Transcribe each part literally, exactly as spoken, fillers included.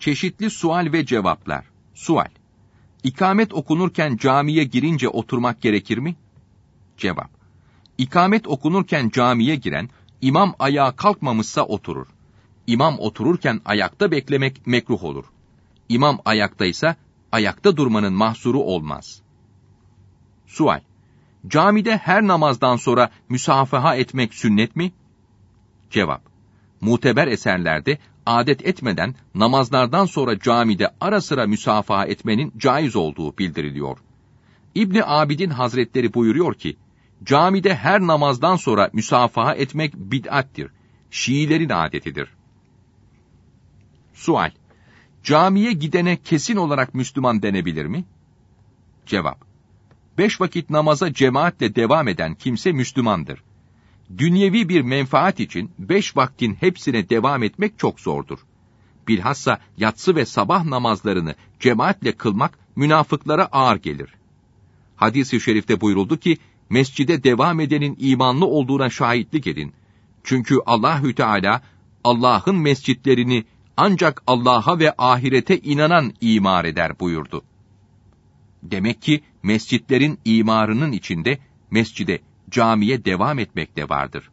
Çeşitli sual ve cevaplar. Sual: İkamet okunurken camiye girince oturmak gerekir mi? Cevap: İkamet okunurken camiye giren, imam ayağa kalkmamışsa oturur. İmam otururken ayakta beklemek mekruh olur. İmam ayaktaysa, ayakta durmanın mahsuru olmaz. Sual: Camide her namazdan sonra müsafaha etmek sünnet mi? Cevap: Muteber eserlerde adet etmeden namazlardan sonra camide ara sıra müsafaha etmenin caiz olduğu bildiriliyor. İbni Abidin Hazretleri buyuruyor ki, camide her namazdan sonra müsafaha etmek bid'attir. Şiilerin adetidir. Sual: Camiye gidene kesin olarak Müslüman denebilir mi? Cevap: Beş vakit namaza cemaatle devam eden kimse Müslümandır. Dünyevi bir menfaat için beş vaktin hepsine devam etmek çok zordur. Bilhassa yatsı ve sabah namazlarını cemaatle kılmak münafıklara ağır gelir. Hadis-i şerifte buyuruldu ki, mescide devam edenin imanlı olduğuna şahitlik edin. Çünkü Allahü Teala Allah'ın mescitlerini ancak Allah'a ve ahirete inanan imar eder buyurdu. Demek ki mescitlerin imarının içinde mescide, camiye devam etmek de vardır.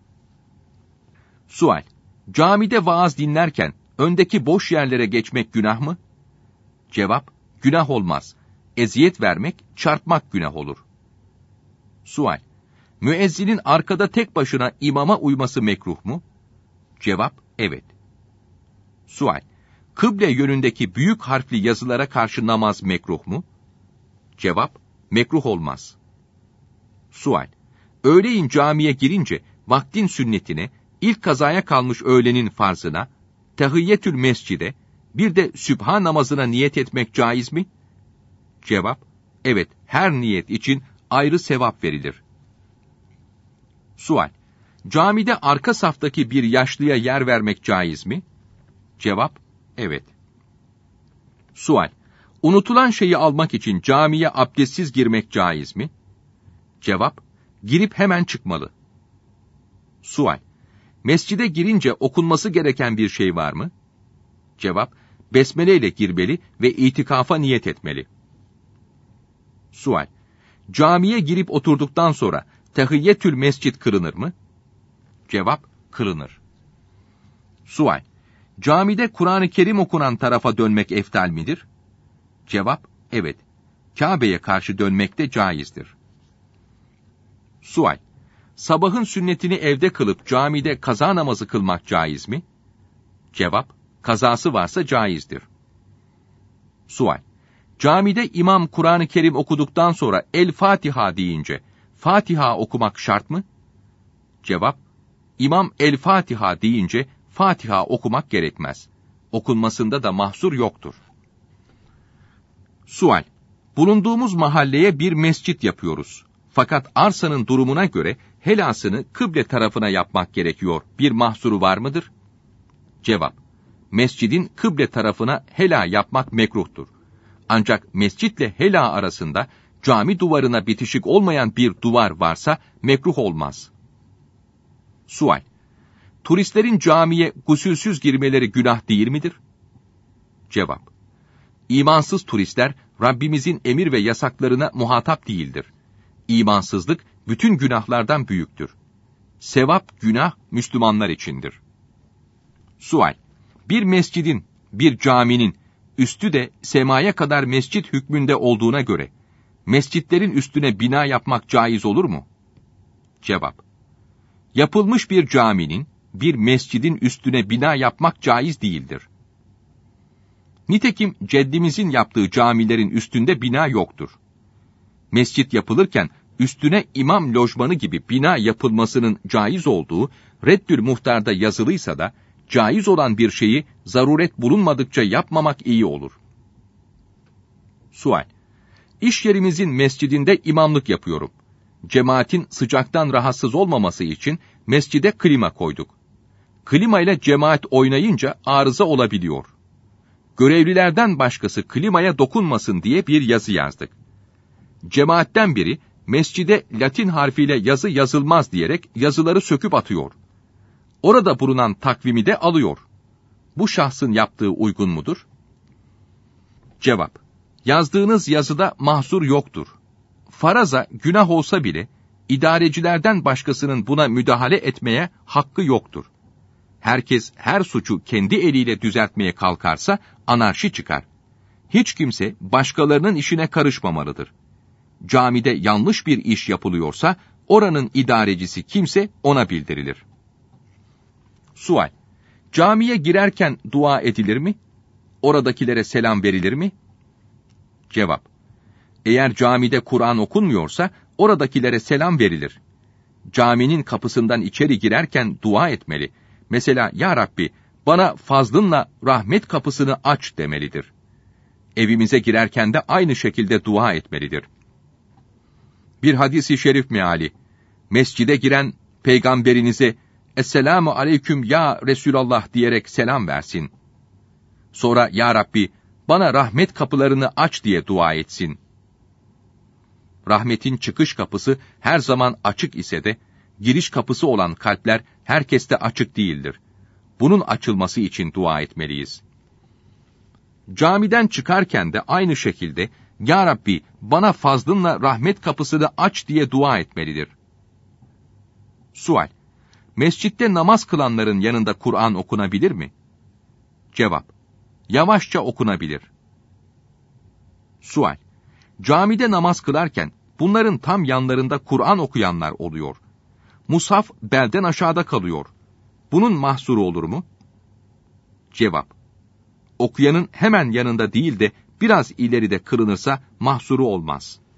Sual: Camide vaaz dinlerken öndeki boş yerlere geçmek günah mı? Cevap: Günah olmaz. Eziyet vermek, çarpmak günah olur. Sual: Müezzinin arkada tek başına imama uyması mekruh mu? Cevap: Evet. Sual: Kıble yönündeki büyük harfli yazılara karşı namaz mekruh mu? Cevap: Mekruh olmaz. Sual: Öğleyin camiye girince vaktin sünnetine, ilk kazaya kalmış öğlenin farzına, tehiyyetül mescide, bir de sübha namazına niyet etmek caiz mi? Cevap: Evet, her niyet için ayrı sevap verilir. Sual: Camide arka saftaki bir yaşlıya yer vermek caiz mi? Cevap: Evet. Sual: Unutulan şeyi almak için camiye abdestsiz girmek caiz mi? Cevap: Girip hemen çıkmalı. Sual: Mescide girince okunması gereken bir şey var mı? Cevap: Besmele ile girmeli ve itikafa niyet etmeli. Sual: Camiye girip oturduktan sonra tehiyyetül mescid kılınır mı? Cevap: Kılınır. Sual: Camide Kur'an-ı Kerim okunan tarafa dönmek eftal midir? Cevap: Evet. Kabe'ye karşı dönmek de caizdir. Sual: Sabahın sünnetini evde kılıp camide kaza namazı kılmak caiz mi? Cevap: Kazası varsa caizdir. Sual: Camide imam Kur'an-ı Kerim okuduktan sonra El Fatiha deyince Fatiha okumak şart mı? Cevap: İmam El Fatiha deyince Fatiha okumak gerekmez. Okunmasında da mahsur yoktur. Sual: Bulunduğumuz mahalleye bir mescit yapıyoruz. Fakat arsanın durumuna göre helasını kıble tarafına yapmak gerekiyor. Bir mahsuru var mıdır? Cevap: Mescidin kıble tarafına hela yapmak mekruhtur. Ancak mescitle hela arasında cami duvarına bitişik olmayan bir duvar varsa mekruh olmaz. Sual: Turistlerin camiye gusülsüz girmeleri günah değil midir? Cevap: İmansız turistler Rabbimizin emir ve yasaklarına muhatap değildir. İmansızlık bütün günahlardan büyüktür. Sevap, günah Müslümanlar içindir. Sual: Bir mescidin, bir caminin üstü de semaya kadar mescit hükmünde olduğuna göre, mescitlerin üstüne bina yapmak caiz olur mu? Cevap: Yapılmış bir caminin, bir mescidin üstüne bina yapmak caiz değildir. Nitekim ceddimizin yaptığı camilerin üstünde bina yoktur. Mescit yapılırken üstüne imam lojmanı gibi bina yapılmasının caiz olduğu Reddül Muhtar'da yazılıysa da, caiz olan bir şeyi zaruret bulunmadıkça yapmamak iyi olur. Sual: İş yerimizin mescidinde imamlık yapıyorum. Cemaatin sıcaktan rahatsız olmaması için mescide klima koyduk. Klima ile cemaat oynayınca arıza olabiliyor. Görevlilerden başkası klimaya dokunmasın diye bir yazı yazdık. Cemaatten biri, mescide Latin harfiyle yazı yazılmaz diyerek yazıları söküp atıyor. Orada bulunan takvimi de alıyor. bu şahsın yaptığı uygun mudur? Cevap: Yazdığınız yazıda mahsur yoktur. Faraza günah olsa bile, idarecilerden başkasının buna müdahale etmeye hakkı yoktur. Herkes her suçu kendi eliyle düzeltmeye kalkarsa anarşi çıkar. Hiç kimse başkalarının işine karışmamalıdır. Camide yanlış bir iş yapılıyorsa, oranın idarecisi kimse ona bildirilir. Sual: Camiye girerken dua edilir mi? Oradakilere selam verilir mi? Cevap: Eğer camide Kur'an okunmuyorsa, oradakilere selam verilir. Caminin kapısından içeri girerken dua etmeli. Mesela, Ya Rabbi, bana fazlınla rahmet kapısını aç demelidir. Evimize girerken de aynı şekilde dua etmelidir. Bir hadis-i şerif meali: Mescide giren peygamberinize Esselamu aleyküm ya Resulallah diyerek selam versin. Sonra Ya Rabbi, bana rahmet kapılarını aç diye dua etsin. Rahmetin çıkış kapısı her zaman açık ise de, giriş kapısı olan kalpler herkeste açık değildir. Bunun açılması için dua etmeliyiz. Camiden çıkarken de aynı şekilde, Ya Rabbi, bana fazlınla rahmet kapısını aç diye dua etmelidir. Sual: Mescitte namaz kılanların yanında Kur'an okunabilir mi? Cevap: Yavaşça okunabilir. Sual: Camide namaz kılarken, bunların tam yanlarında Kur'an okuyanlar oluyor. Mushaf belden aşağıda kalıyor. Bunun mahsuru olur mu? Cevap: Okuyanın hemen yanında değil de biraz ileride kılınırsa mahsuru olmaz.